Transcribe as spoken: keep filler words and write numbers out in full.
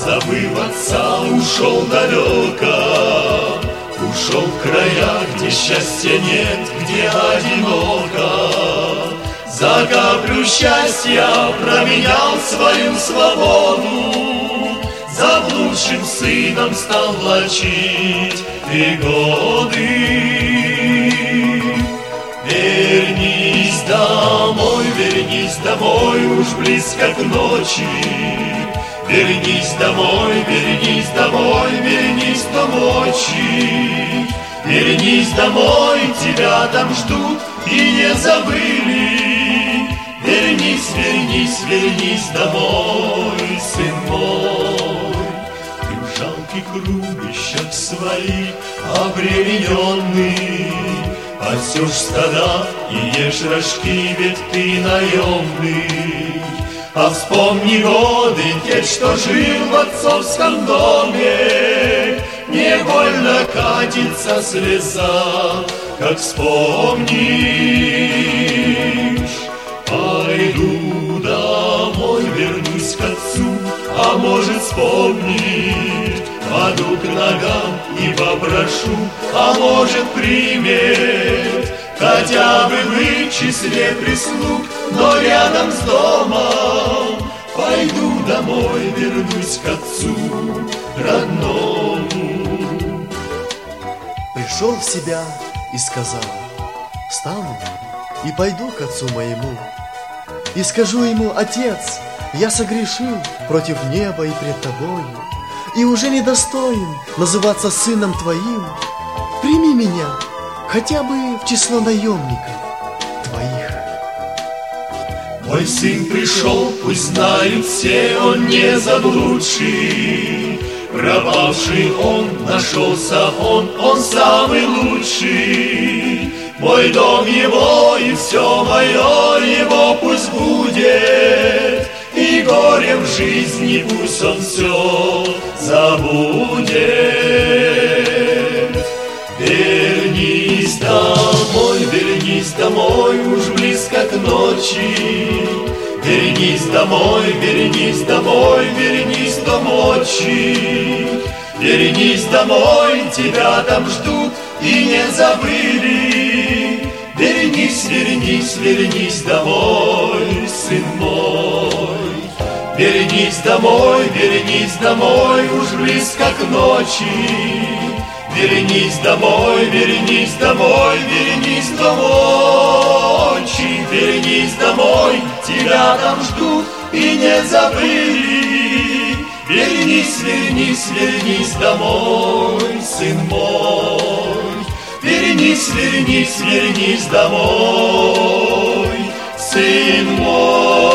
забыв отца, ушел далеко. Ушел в края, где счастья нет, где одиноко. За каплю счастья променял свою свободу, заблудшим сыном стал влачить и годы. Вернись домой, вернись домой, уж близко к ночи. Вернись домой, вернись домой, вернись до ночи. Вернись домой, тебя там ждут и не забыли. Вернись, вернись, вернись домой, сын мой. Ты в жалких рубищах своих обремененный, пасешь стада и ешь рожки, ведь ты наемный. А вспомни годы те, что жил в отцовском доме, невольно катится слеза, как вспомнишь. Пойду домой, вернусь к отцу, а может вспомнит, паду к ногам и попрошу, а может примет, хотя бы в числе прислуг, но рядом с домом. Пойду домой, вернусь к отцу родному. Пришел в себя и сказал: встану и пойду к отцу моему, и скажу ему: отец, я согрешил против неба и пред тобою, и уже недостоин называться сыном твоим. Прими меня хотя бы в число наемников твоих. Мой сын пришел, пусть знают все, он не заблудший. Пропавший он, нашелся он, он самый лучший. Мой дом его и все мое его пусть будет, и горем в жизни пусть он все забудет. Вернись домой, вернись домой, уж близко к ночи. Вернись домой, вернись домой, вернись до ночи. Вернись домой, тебя там ждут и не забыли. Вернись, вернись, вернись домой, сын мой. Вернись домой, вернись домой, уж близко к ночи. Вернись домой, вернись домой, вернись до ночи. Вернись домой, тебя там ждут и не забыли. Вернись, вернись, вернись домой, сын мой. Вернись, вернись, вернись домой, сын мой.